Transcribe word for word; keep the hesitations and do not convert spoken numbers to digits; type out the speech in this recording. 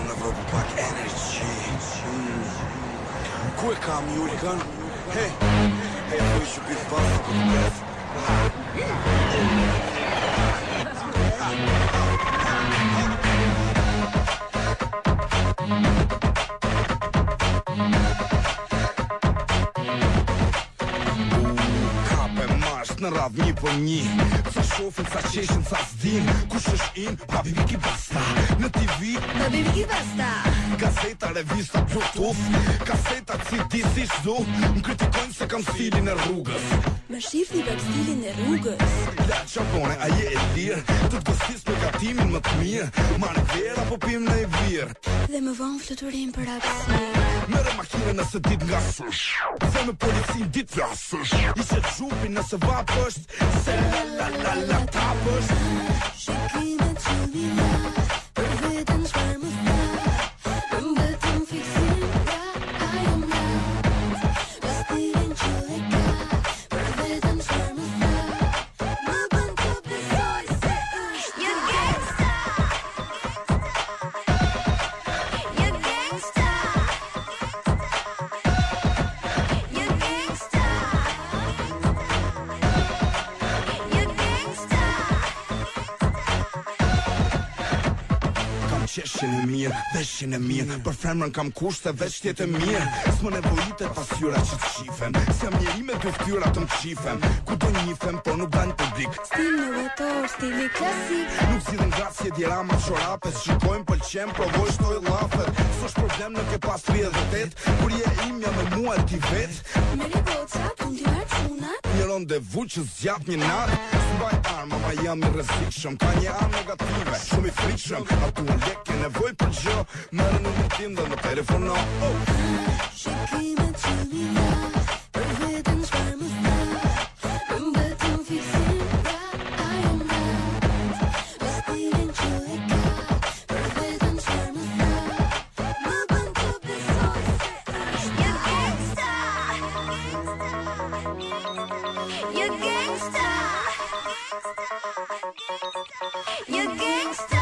Am nevoie për pak energy. mm. Ku e kam Jurikën? Hey, hey, po i shupit basta për të bet. Në radh një për një Sa shofin, sa qeshin, sa s'din Kush është in, babi Viki Basta Në T V, babi Viki Basta Gazeta, revista, Bluetooth Kaseta, C D, si shdo Më kritikojnë se kam stilin e rrugës Më shifni për stilin e rrugës La qabone, a je e lirë Të të gëstis me gatimin më të mirë Marë vera, po pim në e virë Dhe më vonë fluturim për apsi Mere makine nëse dit nga sësh Dhe me policin dit vrasësh I që gjupi nëse vapësht Se la la la la tapësht Shikime që vina Për vetën shpar më tha Më mbetëm fiksim nga ajo mla Për stilin që e ka Për vetën shpar më tha Më bën të besoj se është Një gangsta Një gangsta Një gangsta Qeshin e mirë, veshin e mirë Për femrën kam kushte, veç tjetë e mirë S'më nevojitet pasyra që të shifem S'jam njeri me dy ftyra të më qifem Ku do njifem, por nuk dajnë publik Stil novator, stili klasik Nuk zidhen gratësje dirama të shorapes Shikojmë pëlqem, provoj shtoj lafet S'osh problem në ke pas tridhjetë e tetë Kur je im jam me mua ti vet Meri goca, pun t'i marrë qunat Një rondevu që zgjat një natë S'mbaj arma, ma jam i rrezikshëm Ka një armë negative, shumë i frikshëm Atu në lek ke nevoj për gjë Mërë në në tim dhe në telefono oh. Shikime që vina Për vetën shpar më tha Më mbetëm fiksim nga ajo mla Për stilin që e ka Për vetën shpar më tha Më bën të besoj se është Një gangsta Një gangsta Një gangsta